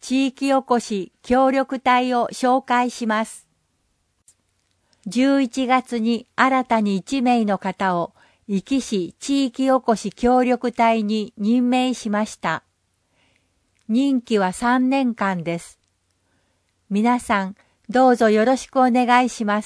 地域おこし協力隊を紹介します。11月に新たに1名の方を壱岐市地域おこし協力隊に任命しました。任期は3年間です。皆さん、どうぞよろしくお願いします。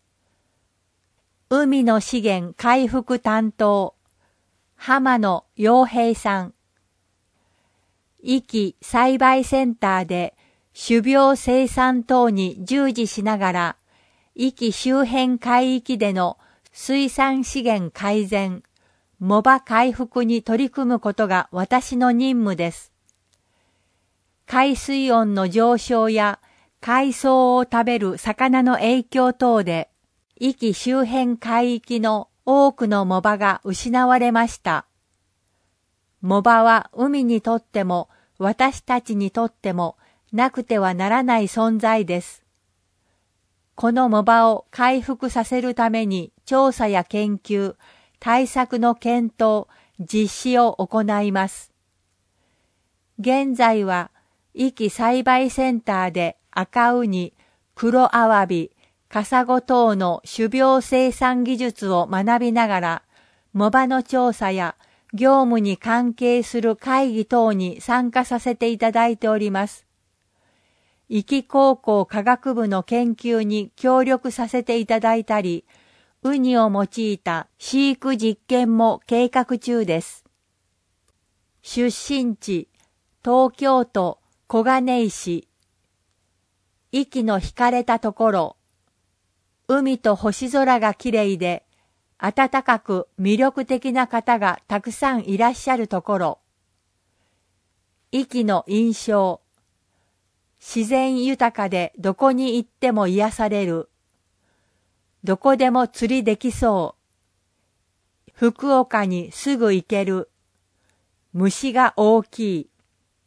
海の資源回復担当、浜野洋平さん。壱岐栽培センターで種苗生産等に従事しながら、壱岐周辺海域での水産資源改善、藻場回復に取り組むことが私の任務です。海水温の上昇や海藻を食べる魚の影響等で、壱岐周辺海域の多くの藻場が失われました。藻場は海にとっても私たちにとってもなくてはならない存在です。この藻場を回復させるために調査や研究、対策の検討、実施を行います。現在は壱岐栽培センターで赤ウニ、黒アワビ、カサゴ等の種苗生産技術を学びながら、藻場の調査や業務に関係する会議等に参加させていただいております。壱岐高校科学部の研究に協力させていただいたり、ウニを用いた飼育実験も計画中です。出身地、東京都小金井市。壱岐の惹かれたところ、海と星空がきれいで、暖かく魅力的な方がたくさんいらっしゃるところ。壱岐の印象。自然豊かでどこに行っても癒される。どこでも釣りできそう。福岡にすぐ行ける。虫が大きい。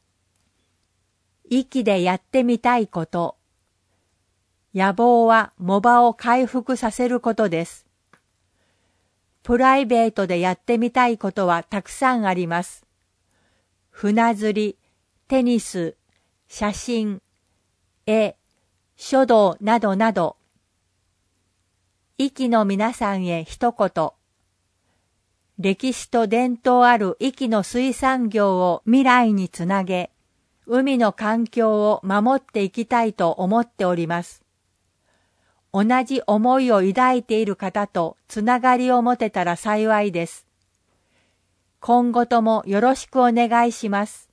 壱岐でやってみたいこと。野望は藻場を回復させることです。プライベートでやってみたいことはたくさんあります。船釣り、テニス、写真、絵、書道などなど。壱岐の皆さんへ一言。歴史と伝統ある壱岐の水産業を未来につなげ、海の環境を守っていきたいと思っております。同じ思いを抱いている方とつながりを持てたら幸いです。今後ともよろしくお願いします。